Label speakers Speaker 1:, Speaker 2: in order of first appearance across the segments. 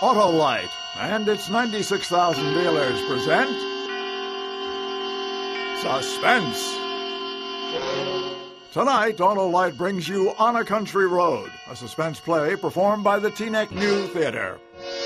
Speaker 1: Autolite and its 96,000 dealers present Suspense. Tonight, Autolite brings you On a Country Road, a suspense play performed by the Teaneck New Theater.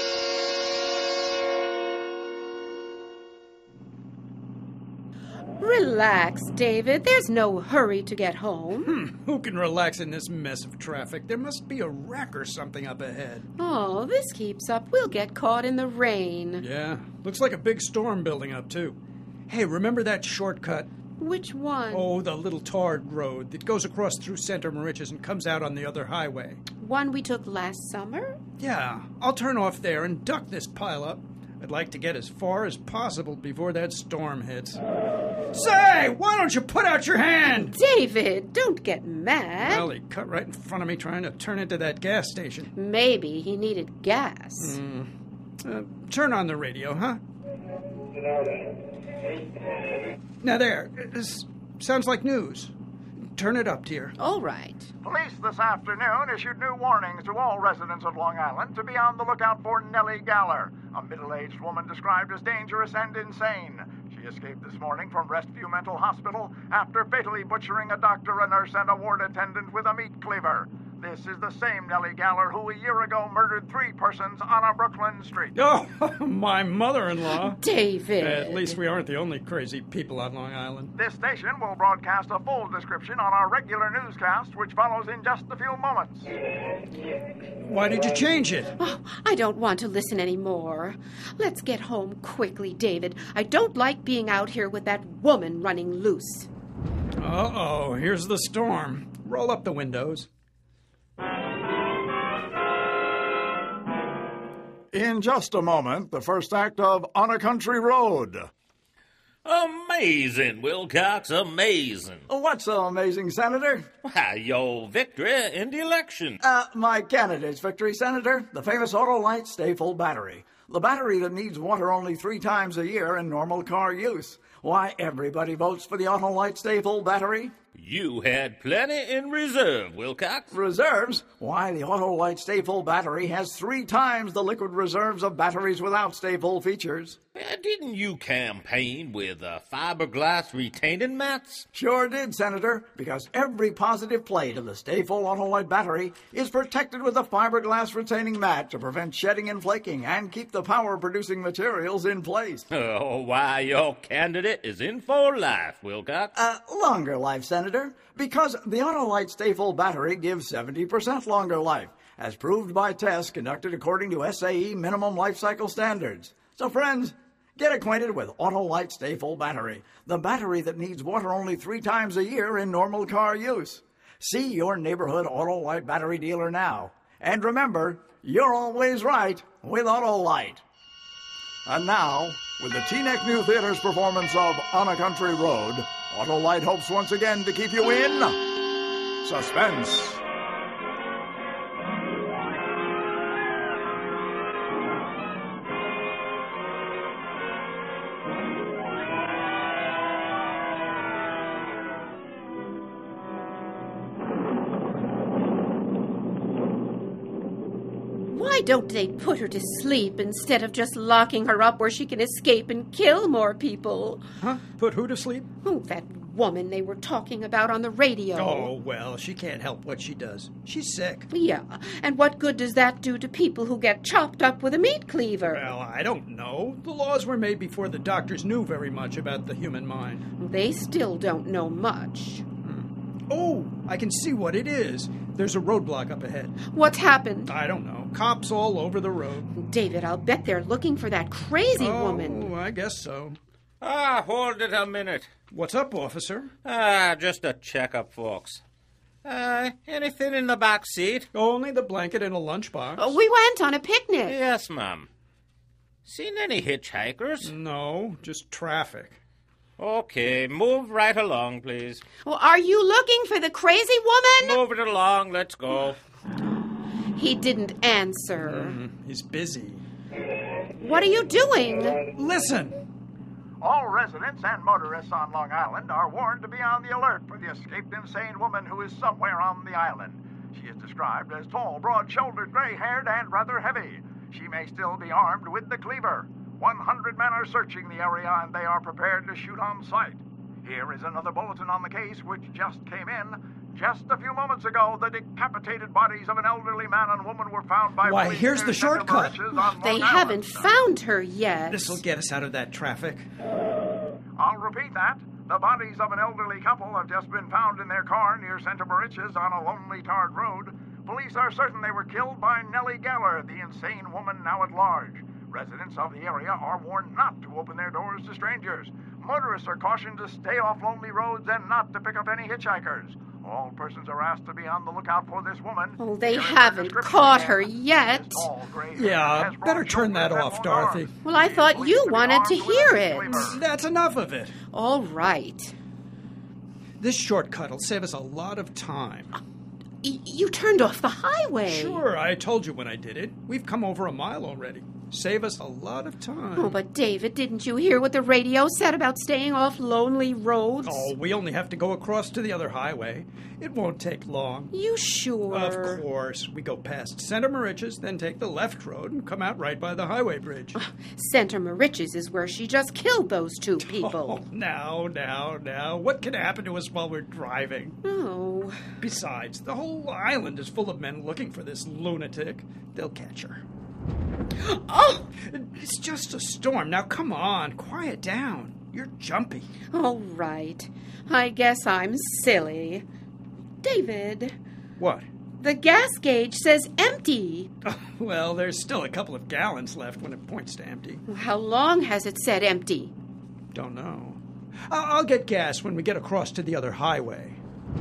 Speaker 2: Relax, David. There's no hurry to get home.
Speaker 3: Who can relax in this mess of traffic? There must be a wreck or something up ahead.
Speaker 2: Oh, this keeps up. We'll get caught in the rain.
Speaker 3: Yeah, looks like a big storm building up, too. Hey, remember that shortcut?
Speaker 2: Which one?
Speaker 3: Oh, the little tarred road that goes across through Center Moriches and comes out on the other highway.
Speaker 2: One we took last summer?
Speaker 3: Yeah, I'll turn off there and duck this pileup. I'd like to get as far as possible before that storm hits. Say, why don't you put out your hand?
Speaker 2: David, don't get mad.
Speaker 3: Well, he cut right in front of me trying to turn into that gas station.
Speaker 2: Maybe he needed gas.
Speaker 3: Turn on the radio, huh? Now there, this sounds like news. Turn it up, dear.
Speaker 2: All right.
Speaker 1: Police this afternoon issued new warnings to all residents of Long Island to be on the lookout for Nellie Galler, a middle-aged woman described as dangerous and insane. She escaped this morning from Restview Mental Hospital after fatally butchering a doctor, a nurse, and a ward attendant with a meat cleaver. This is the same Nellie Galler who a year ago murdered 3 persons on a Brooklyn street.
Speaker 3: Oh, my mother-in-law.
Speaker 2: David.
Speaker 3: At least we aren't the only crazy people on Long Island.
Speaker 1: This station will broadcast a full description on our regular newscast, which follows in just a few moments.
Speaker 3: Why did you change it?
Speaker 2: Oh, I don't want to listen anymore. Let's get home quickly, David. I don't like being out here with that woman running loose.
Speaker 3: Uh-oh, here's the storm. Roll up the windows.
Speaker 1: In just a moment, the first act of On a Country Road.
Speaker 4: Amazing, Wilcox, amazing.
Speaker 1: What's so amazing, Senator?
Speaker 4: Why, your victory in the election.
Speaker 1: My candidate's victory, Senator. The famous Autolite Stay-Full battery. The battery that needs water only 3 times a year in normal car use. Why, everybody votes for the Autolite Stay-Full battery.
Speaker 4: You had plenty in reserve, Wilcox.
Speaker 1: Reserves? Why, the Autolite Stay-Full battery has 3 times the liquid reserves of batteries without Stay-Full features.
Speaker 4: Didn't you campaign with fiberglass retaining mats?
Speaker 1: Sure did, Senator, because every positive plate of the Stay-Full Autolite battery is protected with a fiberglass retaining mat to prevent shedding and flaking and keep the power-producing materials in place.
Speaker 4: Oh, why, your candidate is in for life, Wilcox.
Speaker 1: Longer life, Senator, because the Autolite Stay-Full battery gives 70% longer life, as proved by tests conducted according to SAE minimum life cycle standards. So, friends, get acquainted with Autolite Stay-Full battery, the battery that needs water only 3 times a year in normal car use. See your neighborhood Autolite battery dealer now. And remember, you're always right with Autolite. And now, with the Teaneck New Theater's performance of On a Country Road, Autolite hopes once again to keep you in suspense.
Speaker 2: Why don't they put her to sleep instead of just locking her up where she can escape and kill more people?
Speaker 3: Huh? Put who to sleep?
Speaker 2: Oh, that woman they were talking about on the radio.
Speaker 3: Oh, well, she can't help what she does. She's sick.
Speaker 2: Yeah, and what good does that do to people who get chopped up with a meat cleaver?
Speaker 3: Well, I don't know. The laws were made before the doctors knew very much about the human mind.
Speaker 2: They still don't know much.
Speaker 3: Oh, I can see what it is. There's a roadblock up ahead.
Speaker 2: What's happened?
Speaker 3: I don't know. Cops all over the road.
Speaker 2: David, I'll bet they're looking for that crazy woman.
Speaker 3: Oh, I guess so.
Speaker 4: Hold it a minute.
Speaker 3: What's up, officer?
Speaker 4: Just a checkup, folks. Anything in the back seat?
Speaker 3: Only the blanket and a lunchbox.
Speaker 2: We went on a picnic.
Speaker 4: Yes, ma'am. Seen any hitchhikers?
Speaker 3: No, just traffic.
Speaker 4: Okay, move right along, please.
Speaker 2: Well, are you looking for the crazy woman?
Speaker 4: Move it along, let's go.
Speaker 2: He didn't answer.
Speaker 3: He's busy.
Speaker 2: What are you doing?
Speaker 3: Listen!
Speaker 1: All residents and motorists on Long Island are warned to be on the alert for the escaped insane woman who is somewhere on the island. She is described as tall, broad-shouldered, gray-haired, and rather heavy. she may still be armed with the cleaver. 100 men are searching the area, and they are prepared to shoot on sight. Here is another bulletin on the case which just came in. Just a few moments ago, the decapitated bodies of an elderly man and woman were found by
Speaker 3: Why,
Speaker 1: police
Speaker 3: here's
Speaker 1: near
Speaker 3: the shortcut.
Speaker 1: Center Mauritius on
Speaker 2: They
Speaker 1: Long
Speaker 2: haven't
Speaker 1: Island.
Speaker 2: found her yet.
Speaker 3: This'll get us out of that traffic.
Speaker 1: I'll repeat that. The bodies of an elderly couple have just been found in their car near Center Mauritius on a lonely tarred road. Police are certain they were killed by Nellie Geller, the insane woman now at large. Residents of the area are warned not to open their doors to strangers. Motorists are cautioned to stay off lonely roads and not to pick up any hitchhikers. All persons are asked to be on the lookout for this woman.
Speaker 2: Oh, they
Speaker 1: Here is her
Speaker 2: haven't
Speaker 1: description
Speaker 2: caught
Speaker 1: again.
Speaker 2: her yet.
Speaker 1: This tall, gray
Speaker 3: Yeah,
Speaker 1: has
Speaker 3: better
Speaker 1: broad
Speaker 3: turn that
Speaker 1: shoulders
Speaker 3: off,
Speaker 1: and long
Speaker 3: Dorothy.
Speaker 1: arms.
Speaker 2: Well, I
Speaker 1: She is
Speaker 2: thought
Speaker 1: believed
Speaker 2: you
Speaker 1: be
Speaker 2: wanted to
Speaker 1: armed with
Speaker 2: hear
Speaker 1: a
Speaker 2: it.
Speaker 1: cleaver.
Speaker 3: That's enough of it.
Speaker 2: All right.
Speaker 3: This shortcut will save us a lot of time.
Speaker 2: You turned off the highway.
Speaker 3: Sure, I told you when I did it. We've come over a mile already. Save us a lot of time.
Speaker 2: Oh, but David, didn't you hear what the radio said about staying off lonely roads?
Speaker 3: Oh, we only have to go across to the other highway. It won't take long.
Speaker 2: You sure?
Speaker 3: Of course. We go past Center Mauritius, then take the left road and come out right by the highway bridge.
Speaker 2: Center Mauritius is where she just killed those two people.
Speaker 3: Oh, now. What can happen to us while we're driving?
Speaker 2: Oh.
Speaker 3: Besides, the whole island is full of men looking for this lunatic. They'll catch her.
Speaker 2: Oh!
Speaker 3: It's just a storm. Now, come on. Quiet down. You're jumpy.
Speaker 2: All right. I guess I'm silly. David,
Speaker 3: What?
Speaker 2: the gas gauge says empty.
Speaker 3: Well, there's still a couple of gallons left when it points to empty.
Speaker 2: How long has it said empty?
Speaker 3: Don't know. I'll get gas when we get across to the other highway.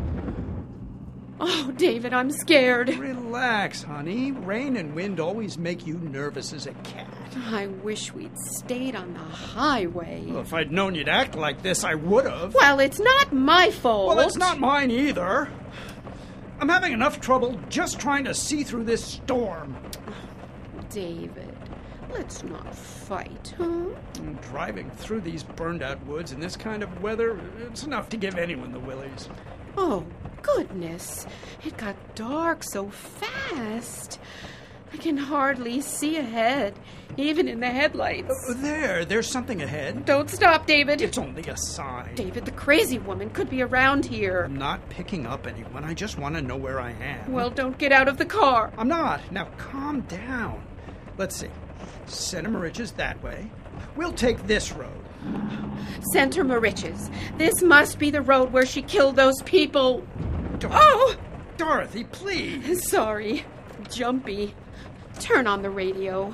Speaker 2: Oh, David, I'm scared.
Speaker 3: Relax, honey. Rain and wind always make you nervous as a cat.
Speaker 2: I wish we'd stayed on the highway.
Speaker 3: Well, if I'd known you'd act like this, I would have.
Speaker 2: Well, it's not my fault.
Speaker 3: Well, it's not mine either. I'm having enough trouble just trying to see through this storm.
Speaker 2: David, let's not fight, huh?
Speaker 3: Driving through these burned-out woods in this kind of weather, it's enough to give anyone the willies.
Speaker 2: Oh, goodness. It got dark so fast. I can hardly see ahead, even in the headlights.
Speaker 3: There's something ahead.
Speaker 2: Don't stop, David.
Speaker 3: It's only a sign.
Speaker 2: David, the crazy woman could be around here.
Speaker 3: I'm not picking up anyone. I just want to know where I am.
Speaker 2: Well, don't get out of the car.
Speaker 3: I'm not. Now, calm down. Let's see. Center Mauritius that way. We'll take this road.
Speaker 2: Center Mauritius. This must be the road where she killed those people.
Speaker 3: Dorothy, please.
Speaker 2: Sorry. Jumpy. Turn on the radio.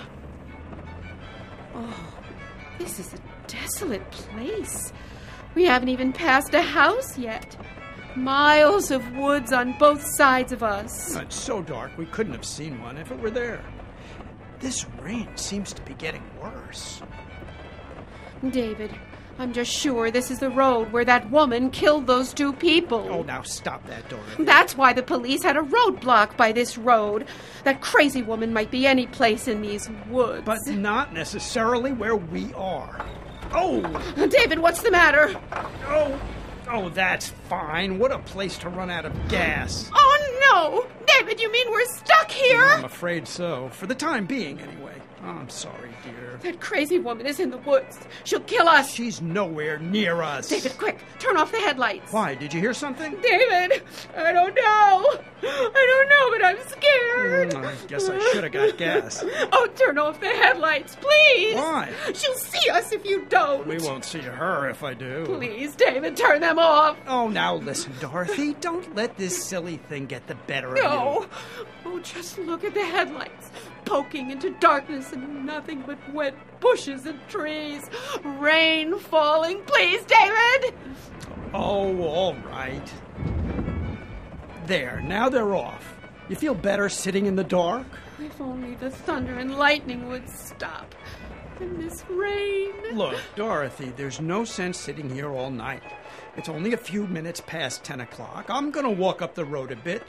Speaker 2: Oh, this is a desolate place. We haven't even passed a house yet. Miles of woods on both sides of us.
Speaker 3: It's so dark we couldn't have seen one if it were there. This rain seems to be getting worse.
Speaker 2: David, I'm just sure this is the road where that woman killed those two people.
Speaker 3: Oh, now stop that, Dorothy.
Speaker 2: That's why the police had a roadblock by this road. That crazy woman might be any place in these woods.
Speaker 3: But not necessarily where we are. Oh!
Speaker 2: David, what's the matter?
Speaker 3: Oh, that's fine. What a place to run out of gas.
Speaker 2: Oh, no! David, you mean we're stuck here?
Speaker 3: I'm afraid so. For the time being, anyway. Oh, I'm sorry, dear.
Speaker 2: That crazy woman is in the woods. She'll kill us.
Speaker 3: She's nowhere near us.
Speaker 2: David, quick, turn off the headlights.
Speaker 3: Why? Did you hear something?
Speaker 2: David, I don't know, but I'm scared.
Speaker 3: I guess I should have got gas.
Speaker 2: Oh, turn off the headlights, please.
Speaker 3: Why?
Speaker 2: She'll see us if you don't.
Speaker 3: We won't see her if I do.
Speaker 2: Please, David, turn them off.
Speaker 3: Oh, now listen, Dorothy. Don't let this silly thing get the better of
Speaker 2: No.
Speaker 3: you.
Speaker 2: Oh, just look at the headlights. Poking into darkness and nothing but wet bushes and trees. Rain falling. Please, David!
Speaker 3: Oh, all right. There, now they're off. You feel better sitting in the dark?
Speaker 2: If only the thunder and lightning would stop. And this rain.
Speaker 3: Look, Dorothy, there's no sense sitting here all night. It's only a few minutes past 10 o'clock. I'm going to walk up the road a bit.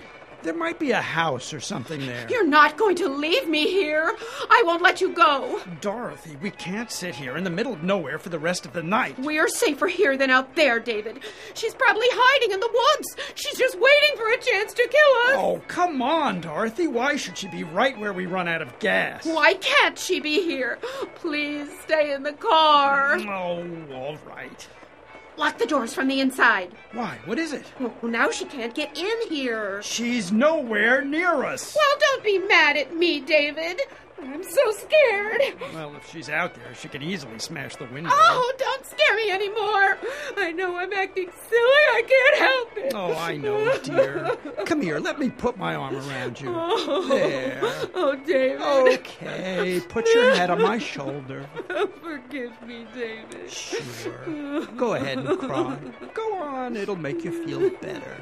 Speaker 3: There might be a house or something there.
Speaker 2: You're not going to leave me here. I won't let you go.
Speaker 3: Dorothy, we can't sit here in the middle of nowhere for the rest of the night.
Speaker 2: We're safer here than out there, David. She's probably hiding in the woods. She's just waiting for a chance to kill us.
Speaker 3: Oh, come on, Dorothy. Why should she be right where we run out of gas?
Speaker 2: Why can't she be here? Please stay in the car.
Speaker 3: Oh, all right.
Speaker 2: Lock the doors from the inside.
Speaker 3: Why? What is it?
Speaker 2: Well, now she can't get in here.
Speaker 3: She's nowhere near us.
Speaker 2: Well, don't be mad at me, David. I'm so scared.
Speaker 3: Well, if she's out there, she could easily smash the window.
Speaker 2: Oh, don't scare me anymore. I know I'm acting silly. I can't help it.
Speaker 3: Oh, I know, dear. Come here, let me put my arm around you.
Speaker 2: Oh.
Speaker 3: There.
Speaker 2: Oh, David.
Speaker 3: Okay, put your head on my shoulder.
Speaker 2: Forgive me, David.
Speaker 3: Sure. Go ahead and cry. Go on, it'll make you feel better.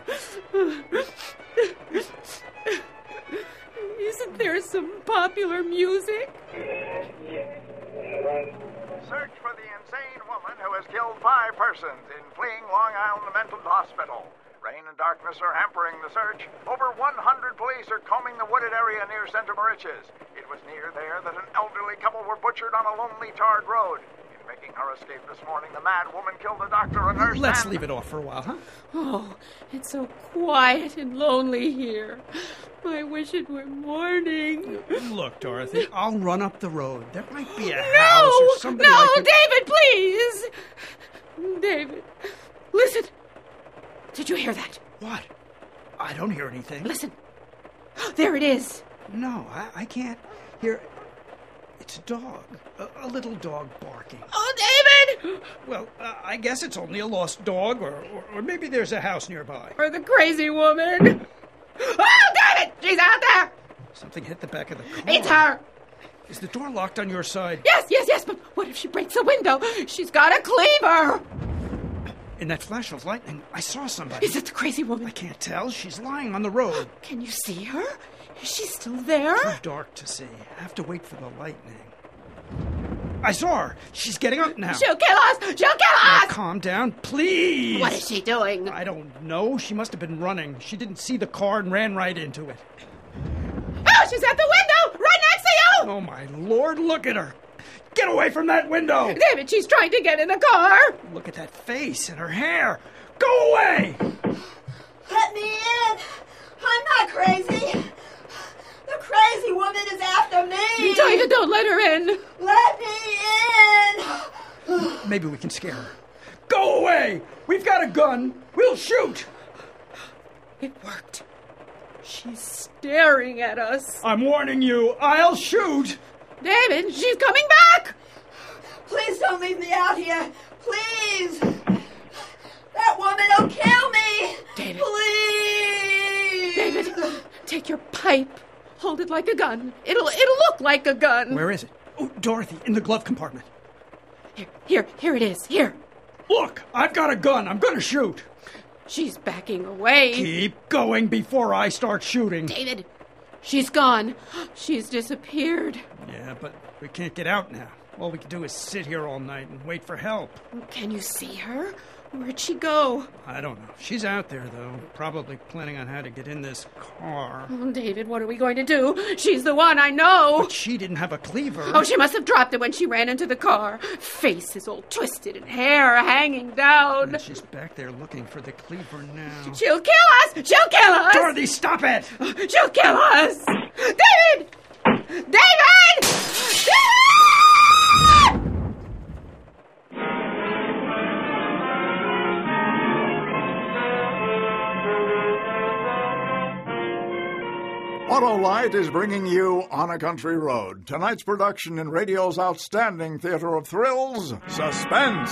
Speaker 2: Isn't there some popular music?
Speaker 1: Search for the insane woman who has killed 5 persons in fleeing Long Island Mental Hospital. Rain and darkness are hampering the search. Over 100 police are combing the wooded area near Center Moriches. It was near there that an elderly couple were butchered on a lonely tarred road. In making her escape this morning, the mad woman killed a doctor, a nurse,
Speaker 3: Let's
Speaker 1: and...
Speaker 3: leave it off for a while, huh?
Speaker 2: Oh, it's so quiet and lonely here. I wish it were morning.
Speaker 3: Look, Dorothy, I'll run up the road. There might be a house or somebody
Speaker 2: No,
Speaker 3: I could...
Speaker 2: David, please! David, listen. Did you hear that?
Speaker 3: What? I don't hear anything.
Speaker 2: Listen. There it is.
Speaker 3: No, I can't hear... It's a dog. A little dog barking.
Speaker 2: Oh, David!
Speaker 3: Well, I guess it's only a lost dog, or maybe there's a house nearby.
Speaker 2: Or the crazy woman. Oh, David! She's out there!
Speaker 3: Something hit the back of the car.
Speaker 2: It's her!
Speaker 3: Is the door locked on your side?
Speaker 2: Yes, but what if she breaks a window? She's got a cleaver!
Speaker 3: In that flash of lightning, I saw somebody.
Speaker 2: Is it the crazy woman?
Speaker 3: I can't tell. She's lying on the road.
Speaker 2: Can you see her? Is she still there?
Speaker 3: Too dark to see. I have to wait for the lightning. I saw her. She's getting up now.
Speaker 2: She'll kill us! She'll kill
Speaker 3: Now,
Speaker 2: us!
Speaker 3: calm down, please.
Speaker 2: What is she doing?
Speaker 3: I don't know. She must have been running. She didn't see the car and ran right into it.
Speaker 2: Oh, she's at the window! Right next to you!
Speaker 3: Oh, my Lord, look at her. Get away from that window!
Speaker 2: David, she's trying to get in the car!
Speaker 3: Look at that face and her hair. Go away!
Speaker 5: Let me in! I'm not crazy! The crazy woman is after me!
Speaker 2: David, don't let her in!
Speaker 5: Let me in!
Speaker 3: Maybe we can scare her. Go away! We've got a gun. We'll shoot!
Speaker 2: It worked. She's staring at us.
Speaker 3: I'm warning you. I'll shoot!
Speaker 2: David, she's coming back!
Speaker 5: Please don't leave me out here! Please! That woman will kill me!
Speaker 2: David.
Speaker 5: Please!
Speaker 2: David, take your pipe. Hold it like a gun. It'll look like a gun.
Speaker 3: Where is it? Oh, Dorothy, in the glove compartment.
Speaker 2: Here it is. Here.
Speaker 3: Look, I've got a gun. I'm going to shoot.
Speaker 2: She's backing away.
Speaker 3: Keep going before I start shooting.
Speaker 2: David, she's gone. She's disappeared.
Speaker 3: Yeah, but we can't get out now. All we can do is sit here all night and wait for help.
Speaker 2: Can you see her? Where'd she go?
Speaker 3: I don't know. She's out there, though, probably planning on how to get in this car.
Speaker 2: Oh, David, what are we going to do? She's the one, I know.
Speaker 3: But she didn't have a cleaver.
Speaker 2: Oh, she must have dropped it when she ran into the car. Face is all twisted and hair hanging down.
Speaker 3: And she's back there looking for the cleaver now.
Speaker 2: She'll kill us! She'll kill us!
Speaker 3: Dorothy, stop it!
Speaker 2: She'll kill us! David! David! David!
Speaker 1: Autolite is bringing you On a Country Road, tonight's production in radio's outstanding theater of thrills, Suspense.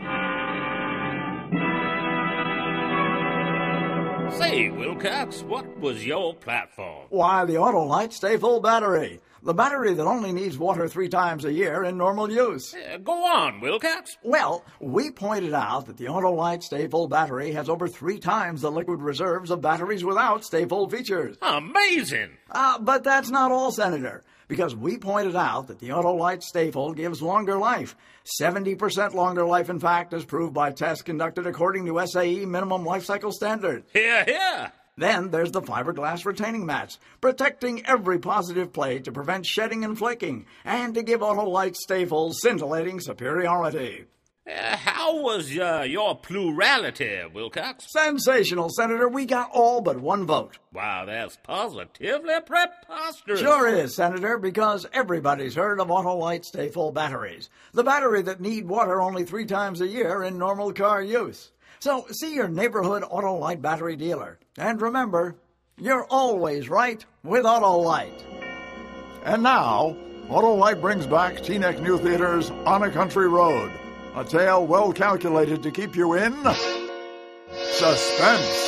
Speaker 4: Say, Wilcox, what was your platform?
Speaker 1: Why, the Autolite Stay Full battery. The battery that only needs water 3 times a year in normal use.
Speaker 4: Go on, Wilcox.
Speaker 1: Well, we pointed out that the Autolite Stay Full battery has over 3 times the liquid reserves of batteries without Stay Full features.
Speaker 4: Amazing.
Speaker 1: But that's not all, Senator, because we pointed out that the Autolite Stay Full gives longer life. 70% longer life, in fact, as proved by tests conducted according to SAE minimum life cycle standards.
Speaker 4: Hear, hear.
Speaker 1: Then there's the fiberglass retaining mats, protecting every positive plate to prevent shedding and flaking, and to give Autolite Stay-Full scintillating superiority.
Speaker 4: How was your plurality, Wilcox?
Speaker 1: Sensational, Senator. We got all but one vote.
Speaker 4: Wow, that's positively preposterous.
Speaker 1: Sure is, Senator, because everybody's heard of Autolite Stay-Full batteries. The battery that need water only 3 times a year in normal car use. So see your neighborhood Autolite battery dealer. And remember, you're always right with Autolite.
Speaker 6: And now, Autolite brings back Teaneck New Theater's On a Country Road, a tale well calculated to keep you in suspense.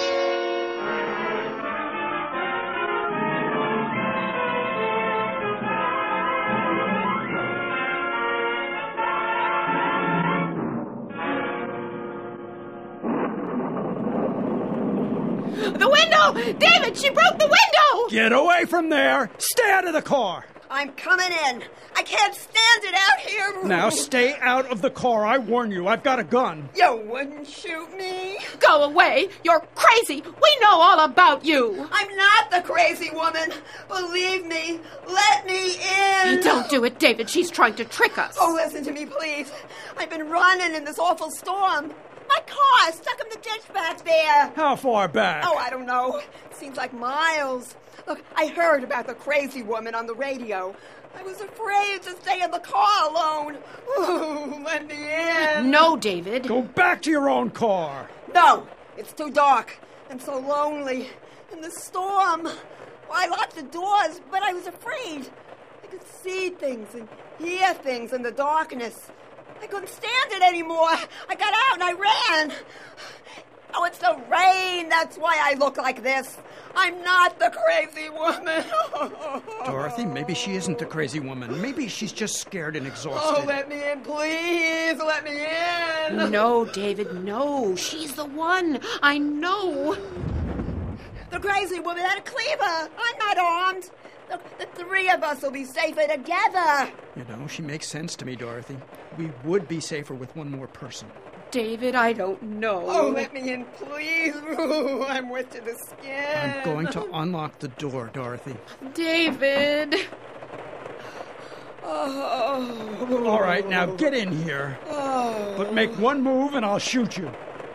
Speaker 2: The window! David, she broke the window!
Speaker 3: Get away from there! Stay out of the car!
Speaker 5: I'm coming in. I can't stand it out here.
Speaker 3: Now stay out of the car. I warn you, I've got a gun.
Speaker 5: You wouldn't shoot me?
Speaker 2: Go away! You're crazy! We know all about you!
Speaker 5: I'm not the crazy woman. Believe me. Let me in.
Speaker 2: Don't do it, David. She's trying to trick us.
Speaker 5: Oh, listen to me, please. I've been running in this awful storm. My car stuck in the ditch back there.
Speaker 3: How far back?
Speaker 5: Oh, I don't know. Seems like miles. Look, I heard about the crazy woman on the radio. I was afraid to stay in the car alone. Ooh, let me in.
Speaker 2: No, David.
Speaker 3: Go back to your own car.
Speaker 5: No, it's too dark and so lonely. In the storm. Well, I locked the doors, but I was afraid. I could see things and hear things in the darkness. I couldn't stand it anymore. I got out and I ran. Oh, it's the rain. That's why I look like this. I'm not the crazy woman.
Speaker 3: Dorothy, maybe she isn't the crazy woman. Maybe she's just scared and exhausted.
Speaker 5: Oh, let me in, please. Let me in.
Speaker 2: No, David, no. She's the one. I know.
Speaker 5: The crazy woman had a cleaver. I'm not armed. The 3 of us will be safer together.
Speaker 3: You know, she makes sense to me, Dorothy. We would be safer with one more person.
Speaker 2: David, I don't know.
Speaker 5: Oh, let me in, please. Ooh, I'm wet to the skin.
Speaker 3: I'm going to unlock the door, Dorothy.
Speaker 2: David.
Speaker 5: Oh.
Speaker 3: All right, now get in here.
Speaker 5: Oh.
Speaker 3: But make one move and I'll shoot you.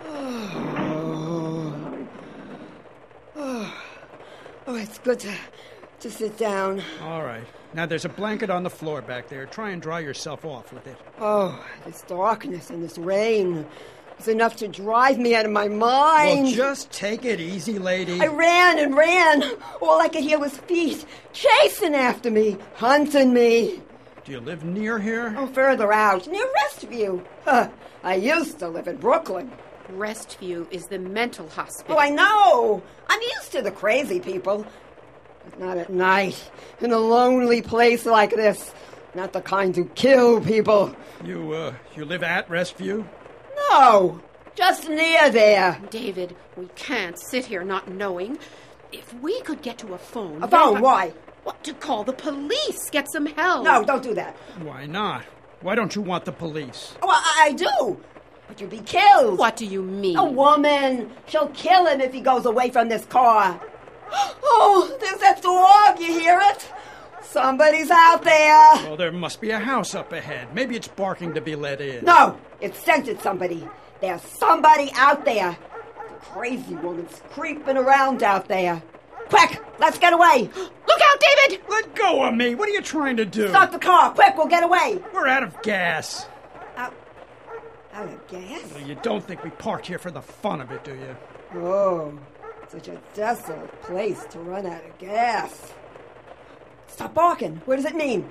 Speaker 5: Oh, it's good to sit down.
Speaker 3: All right. Now there's a blanket on the floor back there. Try and dry yourself off with it.
Speaker 5: Oh, this darkness and this rain is enough to drive me out of my mind.
Speaker 3: Well, just take it easy, lady.
Speaker 5: I ran and ran. All I could hear was feet chasing after me, hunting me.
Speaker 3: Do you live near here?
Speaker 5: Oh, further out, near Restview. I used to live in Brooklyn.
Speaker 2: Restview is the mental hospital.
Speaker 5: Oh, I know. I'm used to the crazy people. But not at night, in a lonely place like this. Not the kind who kill people.
Speaker 3: You live at Restview?
Speaker 5: No, just near there.
Speaker 2: David, we can't sit here not knowing. If we could get to a phone...
Speaker 5: A phone? Why?
Speaker 2: What, to call the police, get some help.
Speaker 5: No, don't do that.
Speaker 3: Why not? Why don't you want the police?
Speaker 5: Oh, I do. But you'll be killed.
Speaker 2: What do you mean?
Speaker 5: A woman. She'll kill him if he goes away from this car. Oh, there's that dog. You hear it? Somebody's out there.
Speaker 3: Well, there must be a house up ahead. Maybe it's barking to be let in.
Speaker 5: No, it scented somebody. There's somebody out there. The crazy woman's creeping around out there. Quick, let's get away.
Speaker 2: Look out, David!
Speaker 3: Let go of me. What are you trying to do?
Speaker 5: Start the car. Quick, we'll get away.
Speaker 3: We're out of gas.
Speaker 5: Out of gas?
Speaker 3: Well, you don't think we parked here for the fun of it, do you?
Speaker 5: Oh, such a desolate place to run out of gas. Stop barking. What does it mean?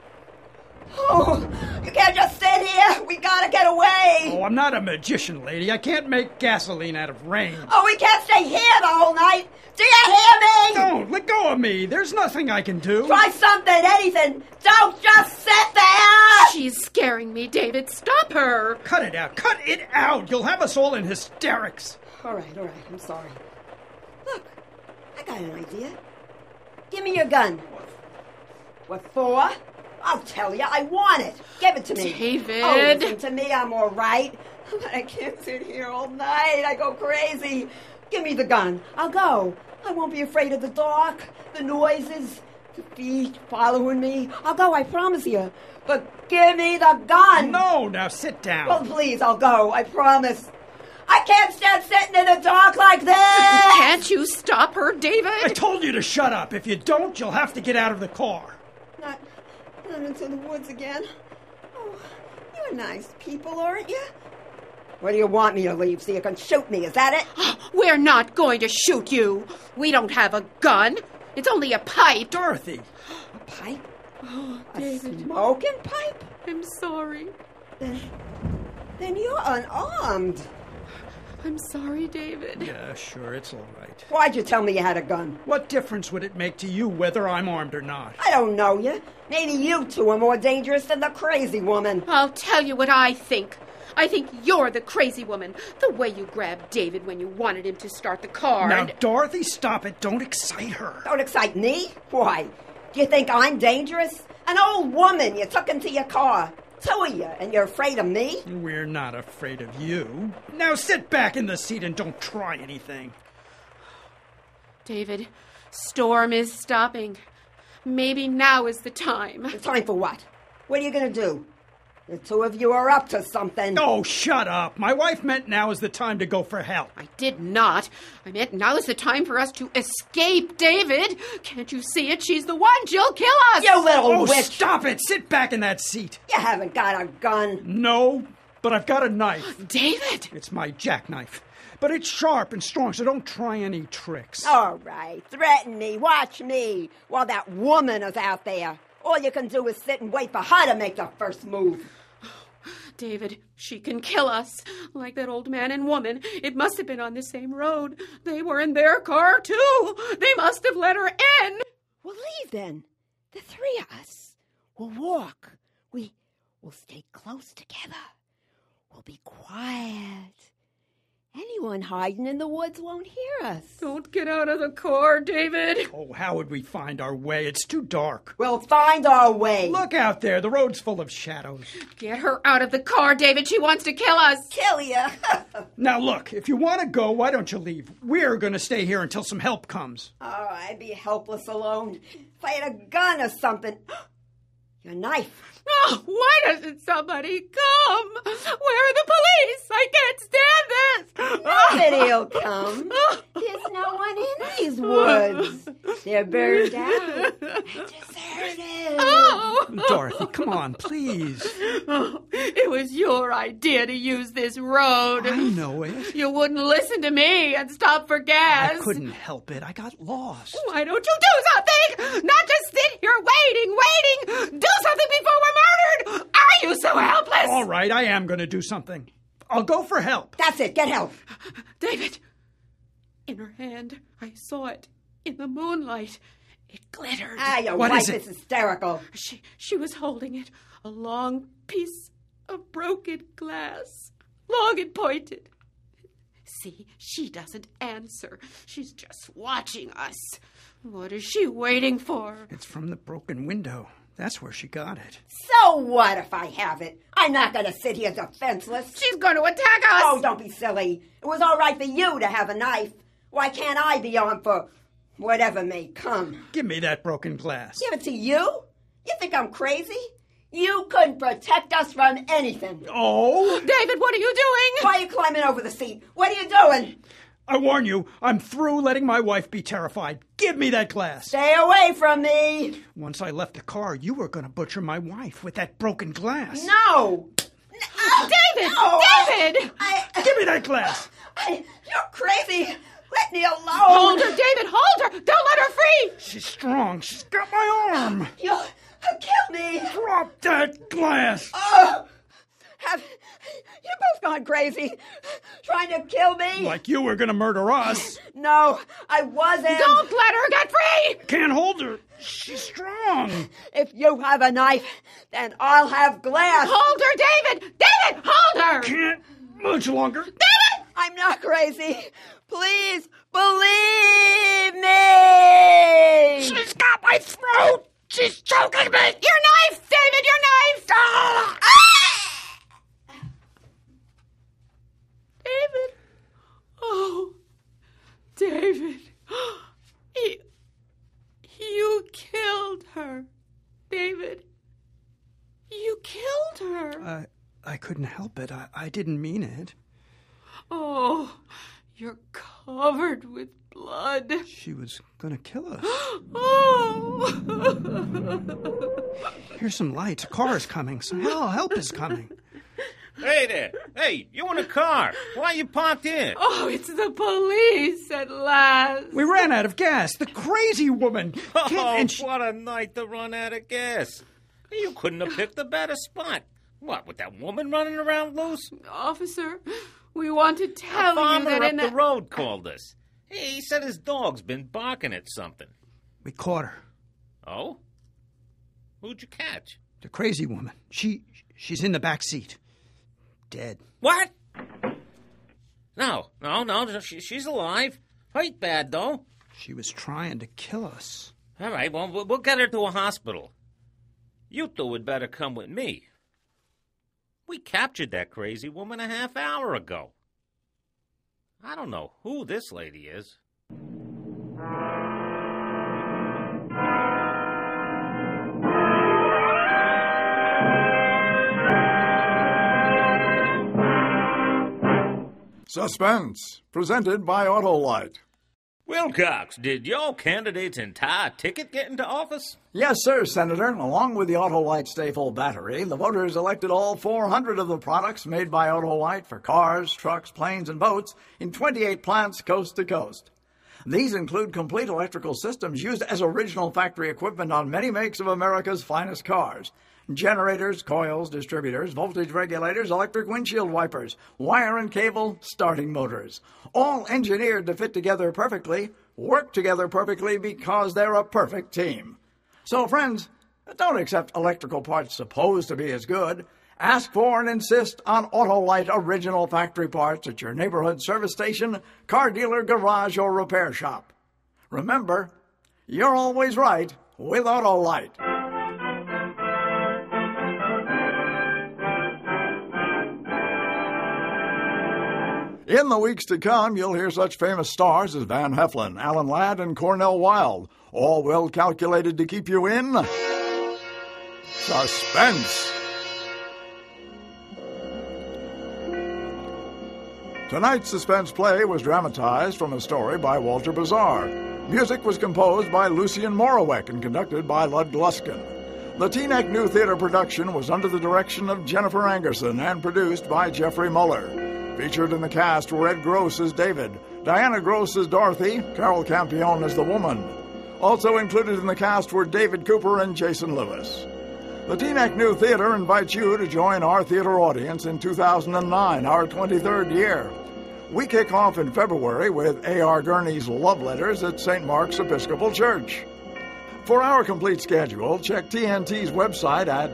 Speaker 5: Oh, you can't just sit here. We gotta get away.
Speaker 3: Oh, I'm not a magician, lady. I can't make gasoline out of rain.
Speaker 5: Oh, we can't stay here the whole night. Do you hear me?
Speaker 3: Don't. Let go of me. There's nothing I can do.
Speaker 5: Try something, anything. Don't just sit there.
Speaker 2: She's scaring me, David. Stop her.
Speaker 3: Cut it out. Cut it out. You'll have us all in hysterics.
Speaker 5: All right. I'm sorry. Look, I got an idea. Give me your gun. What for? I'll tell you, I want it. Give it to me.
Speaker 2: David.
Speaker 5: Oh, listen to me, I'm all right. But I can't sit here all night. I go crazy. Give me the gun. I'll go. I won't be afraid of the dark, the noises, the feet following me. I'll go, I promise you. But give me the gun.
Speaker 3: No, now sit down.
Speaker 5: Well, please, I'll go. I promise. I can't stand sitting in the dark like this.
Speaker 2: Can't you stop her, David?
Speaker 3: I told you to shut up. If you don't, you'll have to get out of the car.
Speaker 5: Not into the woods again. Oh, you're nice people, aren't you? What do you want me to leave so you can shoot me? Is that it?
Speaker 2: We're not going to shoot you. We don't have a gun. It's only a pipe.
Speaker 3: Dorothy.
Speaker 5: A pipe?
Speaker 2: Oh,
Speaker 5: A
Speaker 2: David,
Speaker 5: smoking pipe?
Speaker 2: I'm sorry.
Speaker 5: Then you're unarmed.
Speaker 2: I'm sorry, David.
Speaker 3: Yeah, sure, it's all right.
Speaker 5: Why'd you tell me you had a gun?
Speaker 3: What difference would it make to you whether I'm armed or not?
Speaker 5: I don't know you. Maybe you two are more dangerous than the crazy woman.
Speaker 2: I'll tell you what I think. I think you're the crazy woman. The way you grabbed David when you wanted him to start the car.
Speaker 3: Now, Dorothy, stop it. Don't excite her.
Speaker 5: Don't excite me. Why? Do you think I'm dangerous? An old woman you took into your car. Two of you, and you're afraid of me?
Speaker 3: We're not afraid of you. Now sit back in the seat and don't try anything.
Speaker 2: David, storm is stopping. Maybe now is the time.
Speaker 5: The time for what? What are you going to do? The two of you are up to something.
Speaker 3: Oh, shut up. My wife meant now is the time to go for help.
Speaker 2: I did not. I meant now is the time for us to escape, David. Can't you see it? She's the one. She'll kill us.
Speaker 5: You little
Speaker 3: Oh,
Speaker 5: witch.
Speaker 3: stop it. Sit back in that seat.
Speaker 5: You haven't got a gun.
Speaker 3: No, but I've got a knife.
Speaker 2: David.
Speaker 3: It's my jackknife. But it's sharp and strong, so don't try any tricks.
Speaker 5: All right, threaten me, watch me, while that woman is out there. All you can do is sit and wait for her to make the first move.
Speaker 2: David, she can kill us. Like that old man and woman. It must have been on the same road. They were in their car, too. They must have let her in.
Speaker 5: We'll leave then. The three of us. We'll walk. We'll stay close together. We'll be quiet. Anyone hiding in the woods won't hear us.
Speaker 2: Don't get out of the car, David.
Speaker 3: Oh, how would we find our way? It's too dark.
Speaker 5: We'll find our way.
Speaker 3: Look out there. The road's full of shadows.
Speaker 2: Get her out of the car, David. She wants to kill us.
Speaker 5: Kill you.
Speaker 3: Now, look, if you want to go, why don't you leave? We're going to stay here until some help comes.
Speaker 5: Oh, I'd be helpless alone. If I had a gun or something. Your knife.
Speaker 2: Oh, why doesn't somebody come? Where are the police? I can't stand this.
Speaker 5: Nobody'll come. There's no one in these woods. They're burned out. Deserted.
Speaker 2: Oh.
Speaker 3: Dorothy, come on, please.
Speaker 2: Oh, it was your idea to use this road.
Speaker 3: I know it.
Speaker 2: You wouldn't listen to me and stop for gas.
Speaker 3: I couldn't help it. I got lost.
Speaker 2: Why don't you do something? Not just sit here waiting. Do something before we're murdered. Are you so helpless?
Speaker 3: All right, I am going to do something. I'll go for help.
Speaker 5: That's it. Get help.
Speaker 2: David, in her hand, I saw it in the moonlight. It glittered.
Speaker 5: Your
Speaker 3: What
Speaker 5: wife
Speaker 3: is it?
Speaker 5: is hysterical.
Speaker 2: She was holding it, a long piece of broken glass, long and pointed. See, she doesn't answer. She's just watching us. What is she waiting for?
Speaker 3: It's from the broken window. That's where she got it.
Speaker 5: So what if I have it? I'm not going to sit here defenseless.
Speaker 2: She's going to attack us!
Speaker 5: Oh, don't be silly. It was all right for you to have a knife. Why can't I be armed for whatever may come?
Speaker 3: Give me that broken glass.
Speaker 5: Give it to you? You think I'm crazy? You couldn't protect us from anything.
Speaker 3: Oh!
Speaker 2: David, what are you doing?
Speaker 5: Why are you climbing over the seat? What are you doing?
Speaker 3: I warn you, I'm through letting my wife be terrified. Give me that glass.
Speaker 5: Stay away from me.
Speaker 3: Once I left the car, you were going to butcher my wife with that broken glass.
Speaker 5: No.
Speaker 2: David!
Speaker 5: No.
Speaker 2: David!
Speaker 3: Give me that glass.
Speaker 5: You're crazy. Let me alone.
Speaker 2: Hold her, David! Hold her! Don't let her free!
Speaker 3: She's strong. She's got my arm.
Speaker 5: You'll kill me.
Speaker 3: Drop that glass.
Speaker 5: Oh. You're both gone crazy. Trying to kill me?
Speaker 3: Like you were going to murder us.
Speaker 5: No, I wasn't.
Speaker 2: Don't let her get free!
Speaker 3: Can't hold her. She's strong.
Speaker 5: If you have a knife, then I'll have glass.
Speaker 2: Hold her, David! David, hold her!
Speaker 3: Can't much longer.
Speaker 2: David!
Speaker 5: I'm not crazy. Please believe me.
Speaker 3: She's got my throat. She's choking me.
Speaker 2: Your knife, David, your knife!
Speaker 3: Ah!
Speaker 2: David. Oh, David, you killed her. David, you killed her.
Speaker 3: I couldn't help it. I didn't mean it.
Speaker 2: Oh, you're covered with blood.
Speaker 3: She was gonna kill us.
Speaker 2: Oh.
Speaker 3: Here's some lights. A car is coming. Some help is coming.
Speaker 4: Hey there. Hey, you in a car. Why you parked in?
Speaker 2: Oh, it's the police at last.
Speaker 3: We ran out of gas. The crazy woman.
Speaker 4: What a night to run out of gas. You couldn't have picked a better spot. What, with that woman running around loose?
Speaker 2: Officer, we want to tell
Speaker 4: A farmer
Speaker 2: you that
Speaker 4: up the road called us. He said his dog's been barking at something.
Speaker 3: We caught her.
Speaker 4: Oh? Who'd you catch?
Speaker 3: The crazy woman. She's in the back seat. Dead.
Speaker 4: What? No. She's alive. Hurt bad, though.
Speaker 3: She was trying to kill us.
Speaker 4: All right, well, we'll get her to a hospital. You two would better come with me. We captured that crazy woman a half hour ago. I don't know who this lady is.
Speaker 6: Suspense, presented by Autolite.
Speaker 4: Wilcox, did your candidate's entire ticket get into office?
Speaker 1: Yes, sir, Senator. Along with the Autolite Stay-Full battery, the voters elected all 400 of the products made by Autolite for cars, trucks, planes, and boats in 28 plants coast to coast. These include complete electrical systems used as original factory equipment on many makes of America's finest cars. Generators, coils, distributors, voltage regulators, electric windshield wipers, wire and cable, starting motors. All engineered to fit together perfectly, work together perfectly because they're a perfect team. So, friends, don't accept electrical parts supposed to be as good. Ask for and insist on Autolite original factory parts at your neighborhood service station, car dealer, garage, or repair shop. Remember, you're always right with Autolite.
Speaker 6: In the weeks to come, you'll hear such famous stars as Van Heflin, Alan Ladd, and Cornell Wilde, all well calculated to keep you in suspense. Tonight's suspense play was dramatized from a story by Walter Bazar. Music was composed by Lucien Moraweck and conducted by Lud Gluskin. The Teaneck New Theater production was under the direction of Jennifer Angerson and produced by Jeffrey Muller. Featured in the cast were Ed Gross as David, Diana Gross as Dorothy, Carol Campione as the woman. Also included in the cast were David Cooper and Jason Lewis. The Teaneck New Theater invites you to join our theater audience in 2009, our 23rd year. We kick off in February with A.R. Gurney's Love Letters at St. Mark's Episcopal Church. For our complete schedule, check TNT's website at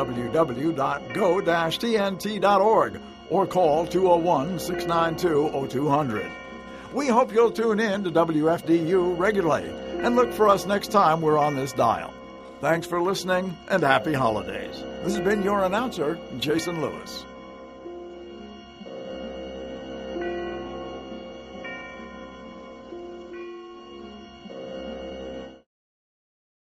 Speaker 6: www.go-tnt.org or call 201-692-0200. We hope you'll tune in to WFDU regularly and look for us next time we're on this dial. Thanks for listening and happy holidays. This has been your announcer, Jason Lewis.